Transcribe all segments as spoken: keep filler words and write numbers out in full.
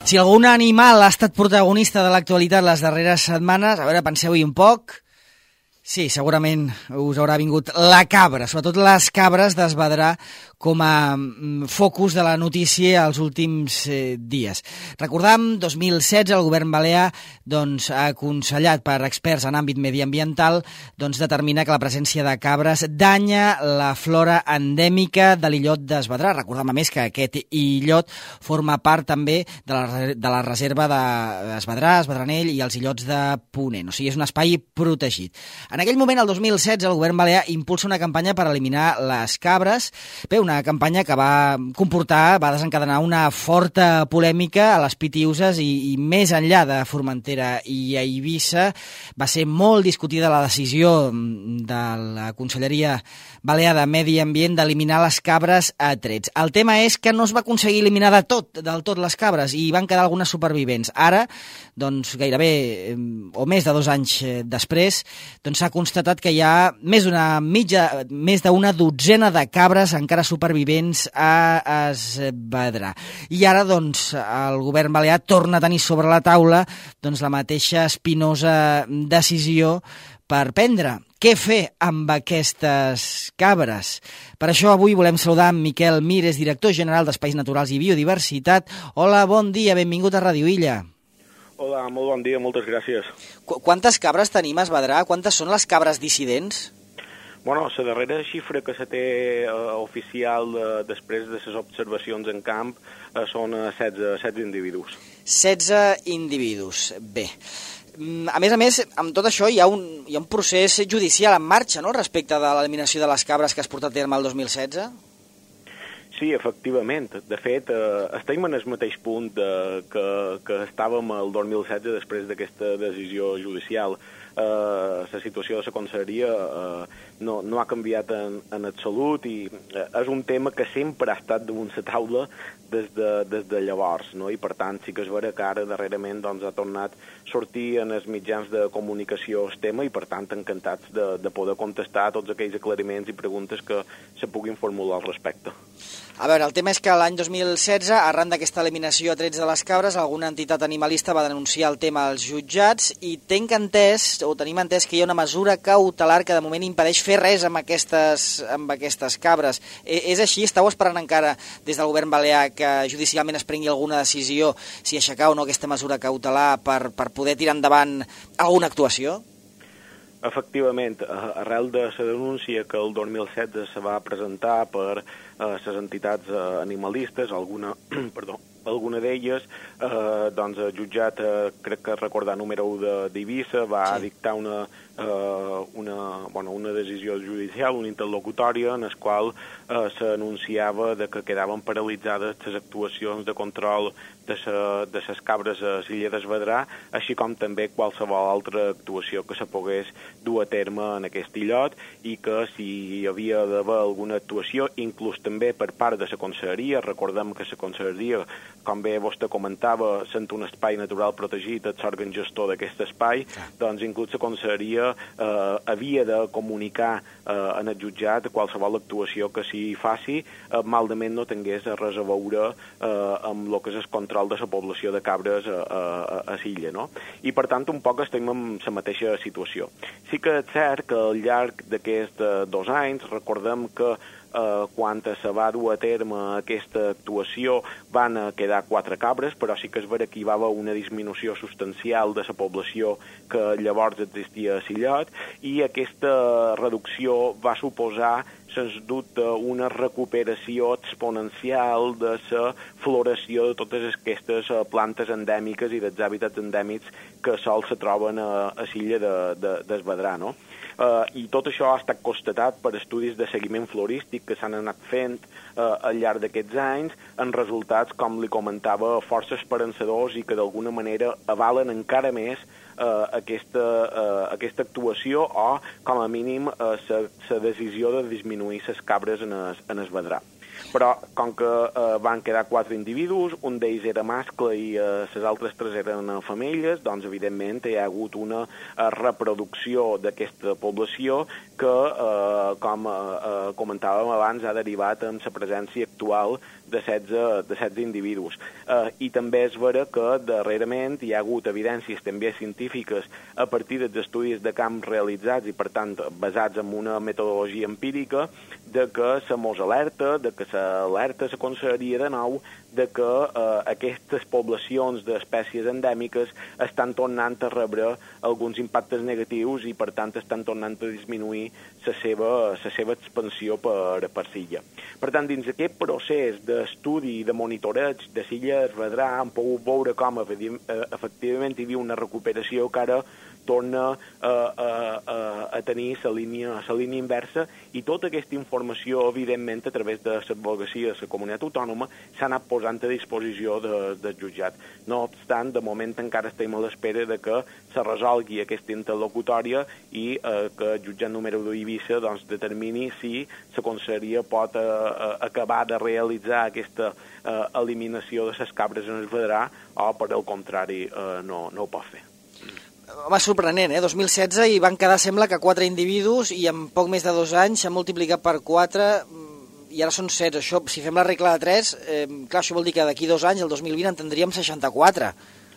Si algun animal ha estat protagonista de l'actualitat les darreres setmanes, a veure, penseu-hi un poc. Sí, segurament us haurà vingut la cabra, sobretot les cabres d'Esvedrà com a focus de la notícia els últims eh, dies. Recordam, dos mil setze, el govern balear doncs, ha aconsellat per experts en àmbit mediambiental doncs, determinar que la presència de cabres danya la flora endèmica de l'illot d'Esvedrà. Recordam, a més, que aquest illot forma part també de la, de la reserva d'Esvedrà, Esvedranell i els illots de Ponent. O sigui, és un espai protegit. En aquell moment, el dos mil setze, el govern balear impulsa una campanya per eliminar les cabres. Bé, una campanya que va comportar, va desencadenar una forta polèmica a les Pitiüses i, i més enllà de Formentera i a Eivissa. Va ser molt discutida la decisió de la Conselleria Balear de Medi Ambient d'eliminar les cabres a trets. El tema és que no es va aconseguir eliminar de tot, del tot les cabres i van quedar algunes supervivents. Ara, doncs, gairebé o més de dos anys després, doncs s'ha constatat que hi ha més d'una mitja, més d'una dotzena de cabres encara supervivents a Esvedrà. I ara, doncs, el govern balear torna a tenir sobre la taula doncs, la mateixa espinosa decisió per prendre. Què fer amb aquestes cabres? Per això avui volem saludar en Miquel Mires, director general d'Espais Naturals i Biodiversitat. Hola, bon dia, benvingut a Ràdio Illa. Hola, molt bon dia, moltes gràcies. Qu Quantes cabres tenim a Esvedrà? Quantes són les cabres dissidents? Bueno, la darrera xifra que se té eh, oficial de, després de les observacions en camp eh, són setze, setze individus. setze individus, bé. A més a més, amb tot això hi ha un, hi ha un procés judicial en marxa, no?, respecte de l'eliminació de les cabres que es porta a terme el dos mil setze? Sí, efectivament. De fet, eh, estem en el mateix punt de, que, que estàvem el dos mil setze després d'aquesta decisió judicial. Eh, la situació de la conselleria eh, no, no ha canviat en, en absolut i eh, és un tema que sempre ha estat damunt la taula des de, des de llavors, no? I per tant sí que és vera que ara darrerament doncs, ha tornat a sortir en els mitjans de comunicació el tema i per tant encantats de, de poder contestar tots aquells aclariments i preguntes que se puguin formular al respecte. A veure, el tema és que l'any dos mil setze, arran d'aquesta eliminació a trets de les cabres, alguna entitat animalista va denunciar el tema als jutjats i tenc entès, o tenim entès, que hi ha una mesura cautelar que de moment impedeix fer res amb aquestes, amb aquestes cabres. E és així? Estàu esperant encara des del govern balear que judicialment es prengui alguna decisió si aixecar o no aquesta mesura cautelar per, per poder tirar endavant alguna actuació? Efectivament, arrel de la denúncia que el dos mil setze se va presentar per les eh, entitats eh, animalistes, alguna, perdó, alguna d'elles, eh, doncs el jutjat, eh, crec que recordar número u d'Eivissa, va sí. dictar una, eh, una, bueno, una decisió judicial, una interlocutòria, en la qual eh, s'anunciava de que quedaven paralitzades les actuacions de control de, sa, de ses cabres a l'illa d'Esvedrà, així com també qualsevol altra actuació que se pogués dur a terme en aquest illot i que si hi havia d'haver alguna actuació, inclús també per part de la conselleria, recordem que la conselleria, com bé vostè comentava, sent un espai natural protegit, és l'òrgan gestor d'aquest espai, doncs inclús la conselleria eh, havia de comunicar eh, en el jutjat qualsevol actuació que s'hi faci, eh, maldament no tingués res a veure eh, amb el que és el control de la població de cabres a, a, a l'illa, no? I per tant un poc estem en la mateixa situació. Sí que és cert que al llarg d'aquests dos anys recordem que eh, quan se va dur a terme aquesta actuació van quedar quatre cabres, però sí que és vera que hi va haver una disminució substancial de la població que llavors existia a l'illot i aquesta reducció va suposar sens dubte una recuperació exponencial de la floració de totes aquestes plantes endèmiques i dels hàbitats endèmics que sols se troben a, a l'illa d'Esvedrà, no? Uh, i tot això ha estat constatat per estudis de seguiment florístic que s'han anat fent uh, al llarg d'aquests anys en resultats, com li comentava, força esperançadors i que d'alguna manera avalen encara més uh, aquesta, uh, aquesta actuació o, com a mínim, la uh, decisió de disminuir les cabres en, es, en Esvedrà. Però, com que eh, van quedar quatre individus, un d'ells era mascle i les eh, altres tres eren femelles, doncs, evidentment, hi ha hagut una eh, reproducció d'aquesta població que, eh, com eh, comentàvem abans, ha derivat en la presència actual de setze, de setze individus. Eh, I també és vera que darrerament hi ha hagut evidències també científiques a partir dels estudis de camp realitzats i, per tant, basats en una metodologia empírica, de que se mos alerta, de que s'alerta la conselleria de nou, de que eh, aquestes poblacions d'espècies endèmiques estan tornant a rebre alguns impactes negatius i, per tant, estan tornant a disminuir la seva, la seva expansió per, per l'illa. Per tant, dins aquest procés d'estudi i de monitoreig de l'illa es vedrà, hem pogut veure com efectivament hi havia una recuperació que ara torna a, a, a, a tenir la línia, la línia inversa, i tota aquesta informació, evidentment, a través de l'advocacia de la comunitat autònoma, s'ha anat posant a disposició de, del jutjat. No obstant, de moment encara estem a l'espera de que se resolgui aquesta interlocutòria i eh, que el jutjat número u d'Eivissa doncs, determini si la conselleria pot eh, acabar de realitzar aquesta eh, eliminació de les cabres en el vedrà o, per al contrari, eh, no, no ho pot fer. Home, sorprenent, eh? dos mil setze i van quedar, sembla, que quatre individus i en poc més de dos anys s'ha multiplicat per quatre i ara són setze. Això, si fem la regla de tres, eh, clar, això vol dir que d'aquí dos anys, el dos mil vint, en tindríem seixanta-quatre.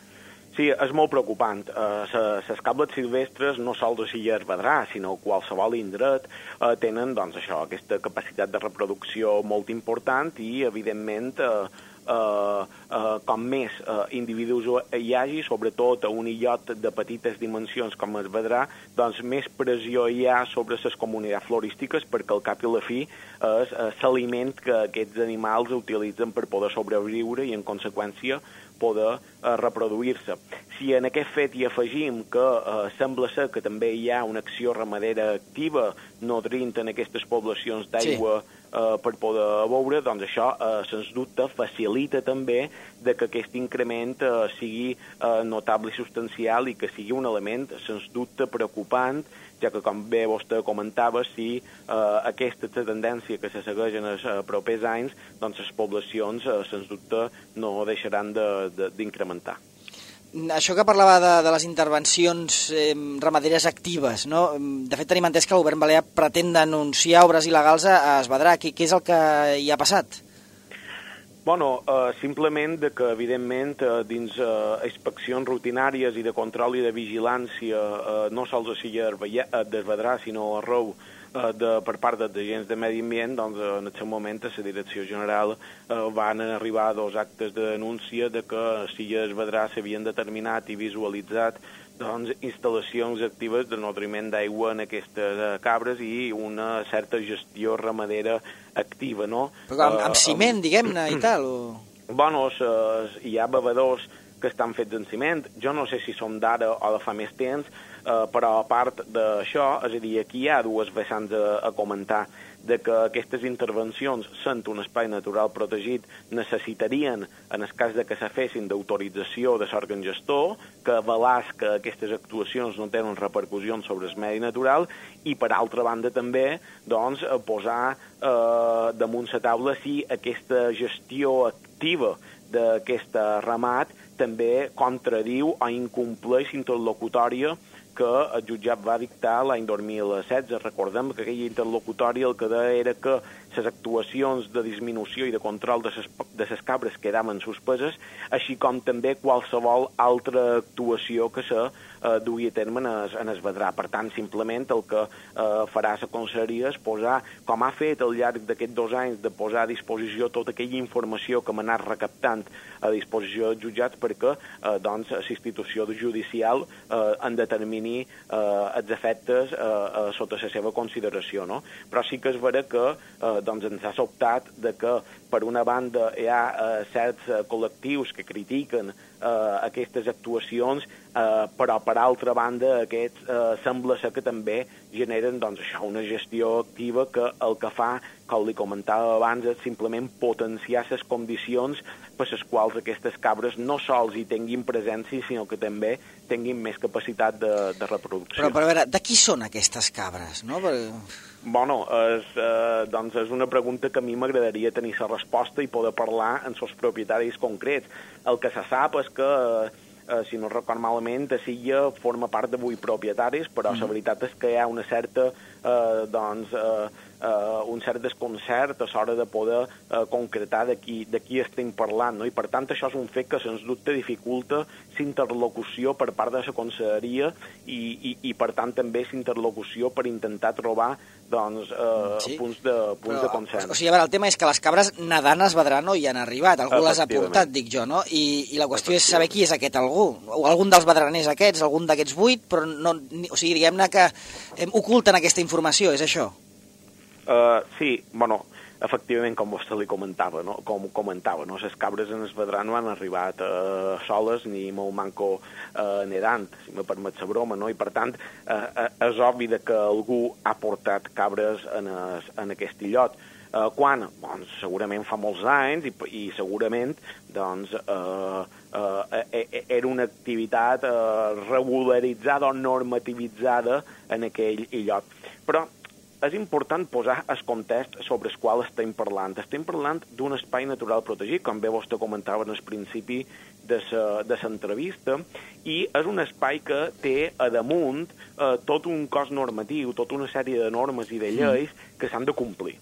Sí, és molt preocupant. Les uh, cables silvestres, no sols a l'illa Vedrà, sinó qualsevol indret, uh, tenen doncs, això, aquesta capacitat de reproducció molt important i, evidentment, uh, Uh, uh, com més uh, individus hi hagi, sobretot a un illot de petites dimensions com el Vedrà, doncs més pressió hi ha sobre les comunitats florístiques, perquè al cap i la fi és uh, l'aliment que aquests animals utilitzen per poder sobreviure i, en conseqüència, poder uh, reproduir-se. Si en aquest fet hi afegim que uh, sembla ser que també hi ha una acció ramadera activa nodrint en aquestes poblacions d'aigua sí. uh, per poder beure, doncs això, uh, sens dubte, facilita també de que aquest increment uh, sigui uh, notable i substancial i que sigui un element, sens dubte, preocupant, ja que, com bé vostè comentava, si eh, aquesta tendència que se segueix en els eh, propers anys, doncs les poblacions, eh, sens dubte, no deixaran d'incrementar. De, Això que parlava de, de les intervencions eh, ramaderes actives, no? De fet, tenim entès que el govern balear pretén denunciar obres il·legals a Es Vedrà. Què, què és el que hi ha passat? Bueno, eh, simplement de que, evidentment, eh, dins eh, inspeccions rutinàries i de control i de vigilància, eh, no sols a l'illa d'Es Vedrà, sinó arreu eh, de, per part dels agents de medi ambient, doncs en aquest moment a la Direcció General eh, van arribar dos actes de denúncia de que a l'illa d'Es Vedrà s'havien determinat i visualitzat doncs, instal·lacions actives de nodriment d'aigua en aquestes uh, cabres i una certa gestió ramadera activa, no? Però amb, amb ciment, uh, diguem-ne, i tal? O... Bueno, uh, hi ha bevedors que estan fets en ciment. Jo no sé si són d'ara o de fa més temps, uh, però a part d'això, és a dir, aquí hi ha dues vessants a, a comentar, de que aquestes intervencions, sent un espai natural protegit, necessitarien, en el cas de que se fessin d'autorització de l'òrgan gestor, que avalàs que aquestes actuacions no tenen repercussions sobre el medi natural, i per altra banda també doncs, posar eh, damunt la taula si aquesta gestió activa d'aquest ramat també contradiu o incompleix interlocutòria que el jutjat va dictar l'any dos mil setze. Recordem que aquella interlocutòria el que deia era que les actuacions de disminució i de control de ses, de ses cabres quedaven suspeses, així com també qualsevol altra actuació que se eh, dugui a terme en es, en es Vedrà. Per tant, simplement el que eh, farà la conselleria és posar, com ha fet al llarg d'aquests dos anys, de posar a disposició tota aquella informació que hem anat recaptant a disposició dels jutjats perquè eh, doncs, la institució judicial eh, en determini eh, els efectes eh, eh, sota la seva consideració. No? Però sí que és vera que eh, doncs ens ha sobtat de que, per una banda, hi ha eh, certs eh, col·lectius que critiquen eh, aquestes actuacions, eh, però, per altra banda, aquests eh, sembla ser que també generen doncs, això, una gestió activa que el que fa, com li comentava abans, és simplement potenciar les condicions per les quals aquestes cabres no sols hi tinguin presència, sinó que també tinguin més capacitat de, de reproducció. Però, però a veure, de qui són aquestes cabres? No? Per... Bueno, és, eh, doncs és una pregunta que a mi m'agradaria tenir la resposta i poder parlar amb els propietaris concrets. El que se sap és que, eh, si no record malament, a Silla forma part de vuit propietaris, però mm. la veritat és que hi ha una certa eh, doncs, eh, eh, un cert desconcert a l'hora de poder eh, concretar de qui, de qui estem parlant, no? I per tant això és un fet que sens dubte dificulta l'interlocució per part de la conselleria i, i, i per tant també l'interlocució per intentar trobar doncs, eh, sí. punts, de, punts Però, de consens. O sigui, a veure, el tema és que les cabres nedant es vedrà no hi han arribat, algú les ha portat, dic jo, no? I, i la qüestió és saber qui és aquest algú, o algun dels vedraners aquests, algun d'aquests vuit, però no, o sigui, diguem-ne que oculten aquesta informació, és això? Uh, sí, bueno, efectivament, com vostè li comentava, no? com comentava, no? Les cabres en es vedrà no han arribat uh, soles ni molt manco uh, nedant, si me permet la broma, no? I per tant uh, és obvi que algú ha portat cabres en, es, en aquest illot. Uh, quan? Doncs segurament fa molts anys i, i segurament doncs, uh, uh, era una activitat uh, regularitzada o normativitzada en aquell illot. Però és important posar el context sobre el qual estem parlant. Estem parlant d'un espai natural protegit, com bé vostè comentava en el principi de l'entrevista, i és un espai que té a damunt eh, tot un cos normatiu, tota una sèrie de normes i de lleis que s'han de complir.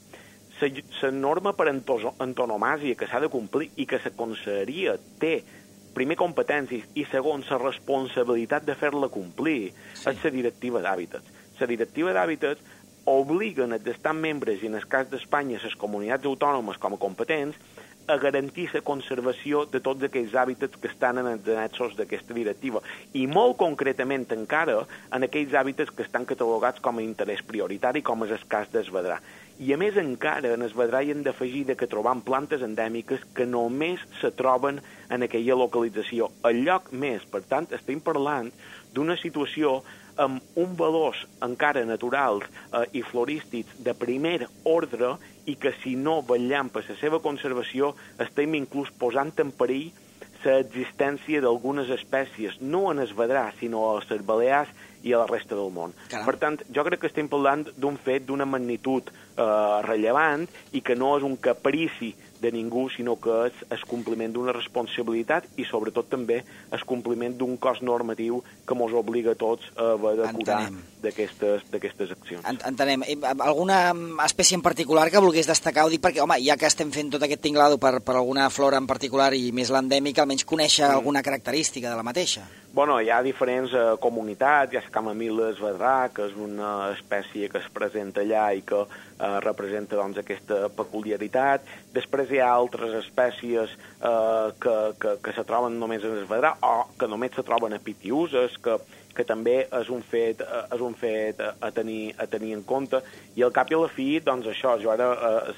La norma per antonomàsia que s'ha de complir i que la conselleria té primer competències i segon la responsabilitat de fer-la complir sí. és la directiva d'hàbitats. La directiva d'hàbitats obliguen els estats membres, i en el cas d'Espanya, les comunitats autònomes com a competents, a garantir la conservació de tots aquells hàbitats que estan en els annexos d'aquesta directiva, i molt concretament encara en aquells hàbitats que estan catalogats com a interès prioritari, com és el cas d'Esvedrà. I a més encara en Esvedrà hi hem d'afegir que trobam plantes endèmiques que només se troben en aquella localització, al lloc més. Per tant, estem parlant d'una situació amb un valors encara naturals eh, i florístics de primer ordre i que si no vetllem per la seva conservació estem inclús posant en perill l'existència d'algunes espècies, no en Esvedrà, sinó a les Balears i a la resta del món. Caram. Per tant, jo crec que estem parlant d'un fet d'una magnitud eh, rellevant i que no és un caprici de ningú, sinó que és el compliment d'una responsabilitat i sobretot també el compliment d'un cos normatiu que ens obliga a tots a haver de curar d'aquestes accions. Entenem. Alguna espècie en particular que volgués destacar? Ho dic perquè, home, ja que estem fent tot aquest tinglado per, per alguna flora en particular i més l'endèmica, almenys conèixer mm. alguna característica de la mateixa. Bueno, hi ha diferents eh, comunitats, hi ha el camamil esvedrà, que és una espècie que es presenta allà i que eh, representa doncs, aquesta peculiaritat. Després hi ha altres espècies eh, que, que, que se troben només en esvedrà o que només se troben a Pitiuses, que, que també és un fet, eh, és un fet a, a, tenir, a tenir en compte. I al cap i a la fi, doncs això, jo ara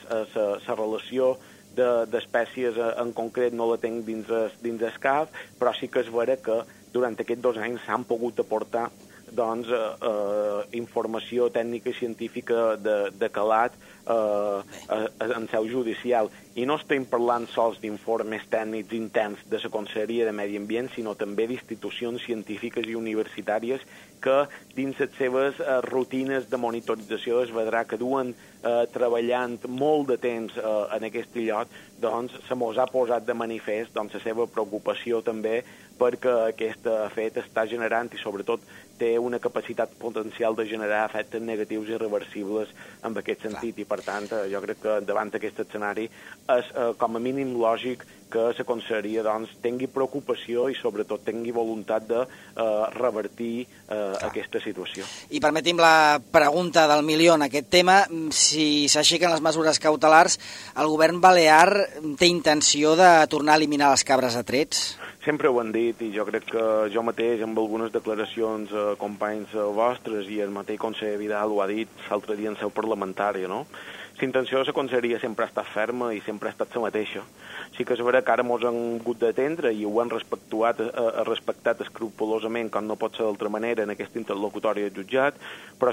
la relació d'espècies de, en concret no la tinc dins el, dins el cap, però sí que és vera que durant aquests dos anys s'han pogut aportar doncs, eh, eh, informació tècnica i científica de, de calat eh, en seu judicial. I no estem parlant sols d'informes tècnics interns de la Conselleria de Medi Ambient, sinó també d'institucions científiques i universitàries que dins les seves eh, rutines de monitorització d'Esvedrà que duen eh, treballant molt de temps eh, en aquest illot, doncs se mos ha posat de manifest doncs, la seva preocupació també perquè aquest fet està generant i sobretot té una capacitat potencial de generar efectes negatius i irreversibles en aquest sentit. Clar. I per tant jo crec que davant d'aquest escenari és eh, com a mínim lògic que la Conselleria doncs, tingui preocupació i sobretot tingui voluntat de eh, revertir eh, aquesta situació. I permeti'm la pregunta del milió en aquest tema. Si s'aixequen les mesures cautelars, el govern balear té intenció de tornar a eliminar les cabres a trets? Sempre ho han dit i jo crec que jo mateix amb algunes declaracions eh, companys eh, vostres i el mateix conseller Vidal ho ha dit l'altre dia en seu parlamentària, no? La intenció de la conselleria sempre ha estat ferma i sempre ha estat la mateixa. Sí que és vera que ara mos han hagut d'atendre i ho han respectat, eh, respectat escrupolosament, com no pot ser d'altra manera, en aquesta interlocutòria del jutjat, però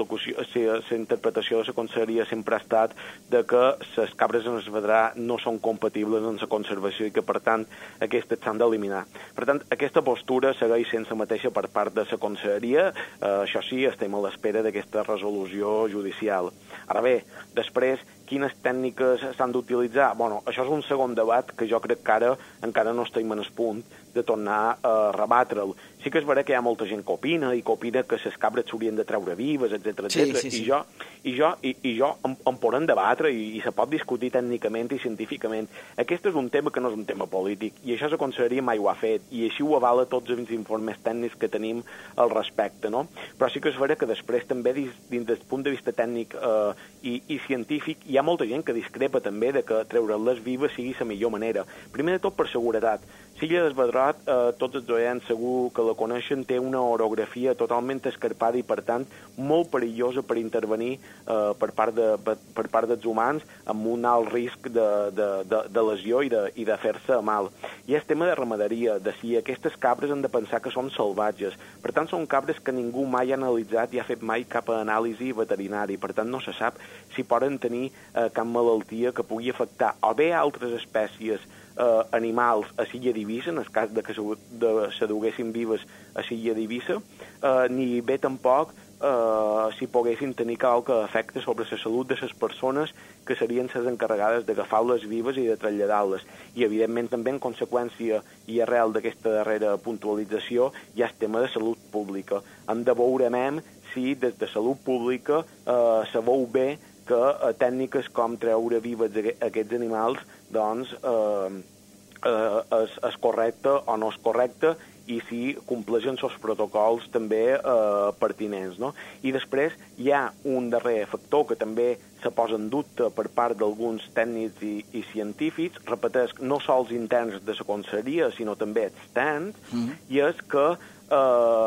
la interpretació de la conselleria sempre ha estat de que les cabres en Esvedrà no són compatibles amb la conservació i que, per tant, aquestes s'han d'eliminar. Per tant, aquesta postura segueix sent la mateixa per part de la conselleria. Eh, això sí, estem a l'espera d'aquesta resolució judicial. Ara bé, després quines tècniques s'han d'utilitzar? Bueno, això és un segon debat que jo crec que ara encara no estem en el punt de tornar a rebatre'l. Sí que és vera que hi ha molta gent que opina i que opina que les cabres s'haurien de treure vives, etcètera, sí, etcètera. sí, sí. I jo, i jo, i, i jo em, em podem debatre i, i se pot discutir tècnicament i científicament. Aquest és un tema que no és un tema polític i això la conselleria mai ho ha fet i així ho avala tots els informes tècnics que tenim al respecte, no? Però sí que és vera que després també dins, dins del punt de vista tècnic eh, i, i científic hi ha molta gent que discrepa també de que treure-les vives sigui la millor manera. Primer de tot per seguretat. L'illa del Vedrot, eh, tots els oients segur que la coneixen, té una orografia totalment escarpada i, per tant, molt perillosa per intervenir eh, per, part de, per, per part dels humans amb un alt risc de, de, de, de lesió i de, i de fer-se mal. I és tema de ramaderia, de si aquestes cabres han de pensar que són salvatges. Per tant, són cabres que ningú mai ha analitzat i ha fet mai cap anàlisi veterinari. Per tant, no se sap si poden tenir eh, cap malaltia que pugui afectar o bé altres espècies Eh, animals a Silla d'Eivissa, en el cas de que se, de, se duguessin vives a Silla d'Eivissa, eh, ni bé tampoc eh, si poguessin tenir qualque efecte sobre la salut de les persones que serien les encarregades d'agafar-les vives i de traslladar-les. I, evidentment, també en conseqüència i arrel d'aquesta darrera puntualització hi ha el tema de salut pública. Hem de veure si des de salut pública eh, se veu bé que eh, tècniques com treure vives aquests animals doncs eh, eh, és, és correcte o no és correcte i si compleixen els protocols també eh, pertinents, no? I després hi ha un darrer factor que també se posa en dubte per part d'alguns tècnics i, i científics, repeteix, no sols interns de la conselleria, sinó també externs, mm. i és que eh,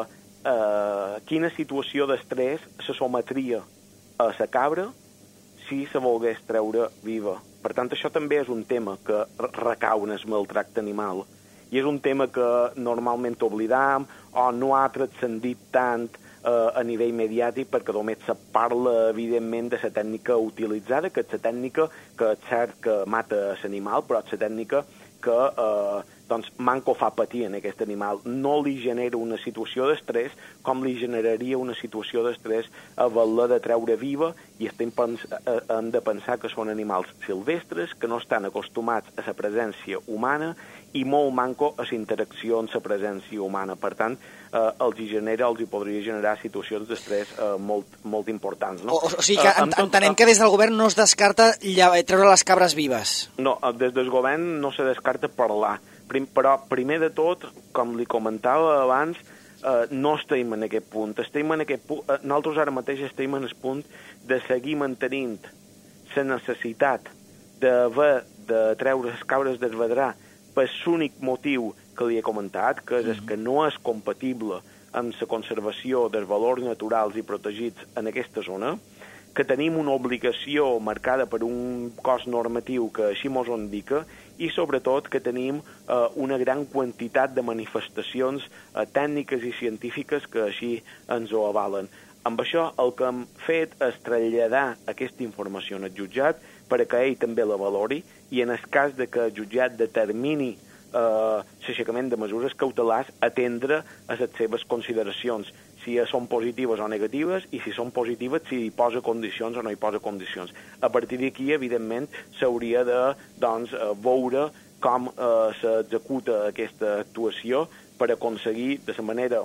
eh, quina situació d'estrès se sometria a la cabra si se volgués treure viva. Per tant, això també és un tema que recau en el maltracte animal. I és un tema que normalment oblidam o no ha transcendit tant eh, a nivell mediàtic perquè només se parla, evidentment, de la tècnica utilitzada, que és la tècnica que és cert que mata l'animal, però és la tècnica que eh, doncs, manco fa patir en aquest animal. No li genera una situació d'estrès com li generaria una situació d'estrès haver-la de treure viva i estem pens hem de pensar que són animals silvestres, que no estan acostumats a la presència humana i molt manco a la interacció amb la presència humana. Per tant, eh, els hi genera, els hi podria generar situacions d'estrès eh, molt, molt importants. No? O, o sigui que eh, ent entenem tot, que des del govern no es descarta treure les cabres vives. No, des del govern no se descarta parlar. Prim, però, primer de tot, com li comentava abans, eh, no estem en aquest punt. Estem en aquest punt. Eh, nosaltres ara mateix estem en el punt de seguir mantenint la necessitat d'haver de treure les cabres del Vedrà per l'únic motiu que li he comentat, que és mm-hmm. que no és compatible amb la conservació dels valors naturals i protegits en aquesta zona, que tenim una obligació marcada per un cos normatiu que així mos ho indica i, sobretot, que tenim eh, una gran quantitat de manifestacions eh, tècniques i científiques que així ens ho avalen. Amb això, el que hem fet és traslladar aquesta informació al jutjat perquè ell també la valori i, en el cas de que el jutjat determini eh, l'aixecament de mesures cautelars, atendre a les seves consideracions, si són positives o negatives, i si són positives, si hi posa condicions o no hi posa condicions. A partir d'aquí, evidentment, s'hauria de doncs, veure com eh, s'executa aquesta actuació per aconseguir, de la manera,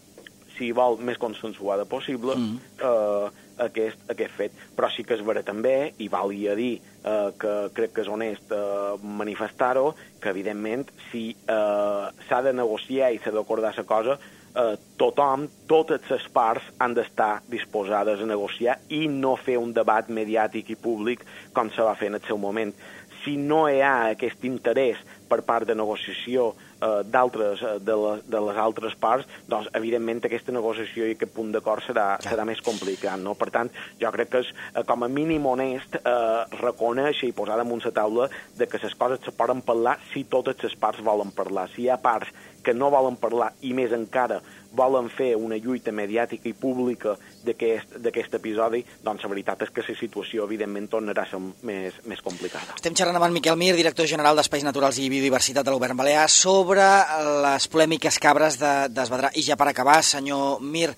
si vol, més consensuada possible, mm. eh, aquest, aquest fet. Però sí que és vera també, i valia dir eh, que crec que és honest eh, manifestar-ho, que, evidentment, si eh, s'ha de negociar i s'ha d'acordar la cosa, Eh, tothom, totes les parts han d'estar disposades a negociar i no fer un debat mediàtic i públic com se va fer en el seu moment. Si no hi ha aquest interès per part de negociació eh, d'altres de, la, de les altres parts, doncs, evidentment, aquesta negociació i aquest punt d'acord serà, serà més complicat, no? Per tant, jo crec que és, eh, com a mínim honest, eh, reconèixer i posar damunt la taula de que les coses se poden parlar si totes les parts volen parlar. Si hi ha parts que no volen parlar i, més encara, volen fer una lluita mediàtica i pública d'aquest episodi, doncs la veritat és que la situació, evidentment, tornarà a ser més, més complicada. Estem xerrant amb en Miquel Mir, director general d'Espais Naturals i Biodiversitat del Govern Balear, sobre les polèmiques cabres de, d'Es Vedrà. I ja per acabar, senyor Mir,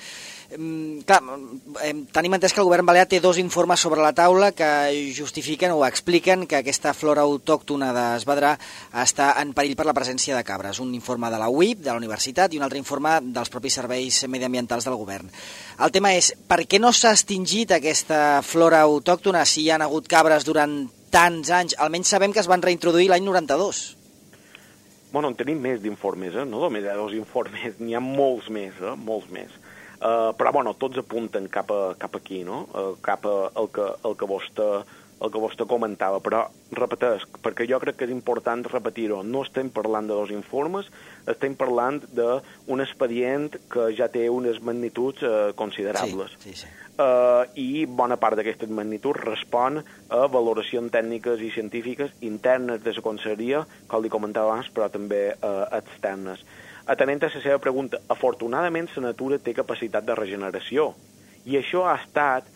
Clar, tenim entès que el govern balear té dos informes sobre la taula que justifiquen o expliquen que aquesta flora autòctona d'Esvedrà està en perill per la presència de cabres. Un informe de la U I P, de la universitat, i un altre informe dels propis serveis mediambientals del govern. El tema és, per què no s'ha extingit aquesta flora autòctona si hi ha hagut cabres durant tants anys? Almenys sabem que es van reintroduir l'any noranta-dos. Bueno, en tenim més d'informes, eh? No només hi ha dos informes, n'hi ha molts més, eh? Molts més. Uh, però, bueno, tots apunten cap, a, cap aquí, no? Uh, cap a el que, el que vostè, el que vostè comentava. Però, repetesc, perquè jo crec que és important repetir-ho, no estem parlant de dos informes, estem parlant d'un expedient que ja té unes magnituds uh, considerables. Sí, sí, sí. Uh, i bona part d'aquestes magnituds respon a valoracions tècniques i científiques internes de la conselleria, com li comentava abans, però també uh, externes. Atenent a la seva pregunta, afortunadament la natura té capacitat de regeneració, i això ha estat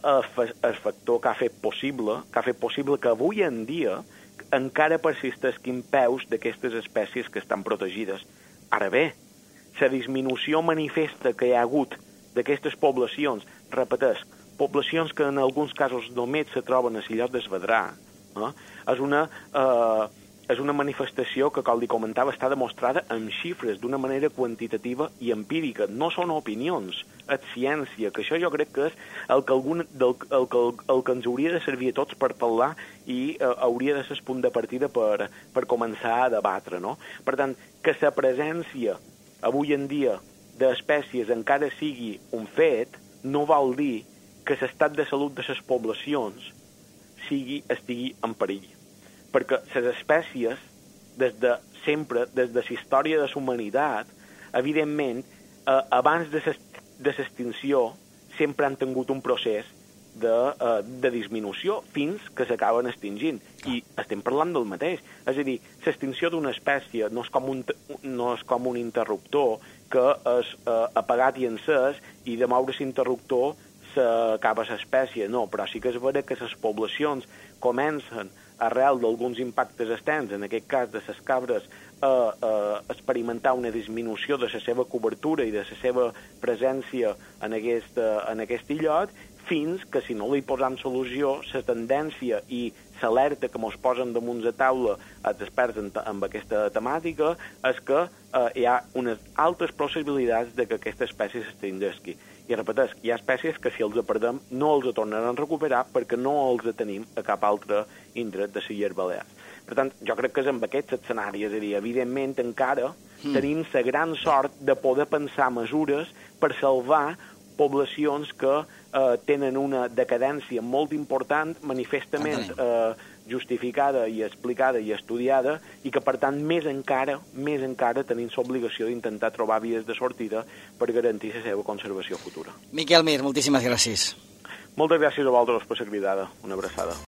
el factor que ha fet possible, que ha fet possible que avui en dia encara persisteixin peus d'aquestes espècies que estan protegides. Ara bé, la disminució manifesta que hi ha hagut d'aquestes poblacions, repeteix, poblacions que en alguns casos només se troben a l'illot d'Esvedrà, eh? és una... Eh, és una manifestació que, com li comentava, està demostrada amb xifres d'una manera quantitativa i empírica. No són opinions, és ciència, que això jo crec que és el que, algun, del, el, que, el que ens hauria de servir a tots per parlar i eh, hauria de ser el punt de partida per, per començar a debatre, no? Per tant, que la presència avui en dia d'espècies encara sigui un fet, no vol dir que l'estat de salut de les poblacions sigui, estigui en perill. Perquè les espècies, des de sempre, des de la història de la humanitat, evidentment, eh, abans de l'extinció, sempre han tingut un procés de, eh, de disminució fins que s'acaben extingint. I estem parlant del mateix. És a dir, l'extinció d'una espècie no és com un, no és com un interruptor que és eh, apagat i encès i de moure l'interruptor s'acaba l'espècie. No, però sí que és vera que les poblacions comencen arrel d'alguns impactes externs, en aquest cas de les cabres, a, a experimentar una disminució de la seva cobertura i de la seva presència en aquest, en aquest illot, fins que, si no li posam solució, la tendència i l'alerta que ens posen damunt la taula els experts en, en aquesta temàtica és que eh, hi ha unes altes possibilitats de que aquesta espècie s'extingeixi. I repeteix, hi ha espècies que si els perdem no els tornaran a recuperar perquè no els tenim a cap altre indret de les Illes Balears. Per tant, jo crec que és amb aquests escenaris, és a dir, evidentment encara mm. tenim la gran sort de poder pensar mesures per salvar poblacions que eh, tenen una decadència molt important, manifestament eh, justificada i explicada i estudiada, i que, per tant, més encara, més encara tenim l'obligació d'intentar trobar vies de sortida per garantir la seva conservació futura. Miquel Mir, moltíssimes gràcies. Moltes gràcies a vosaltres per la cridada. Una abraçada.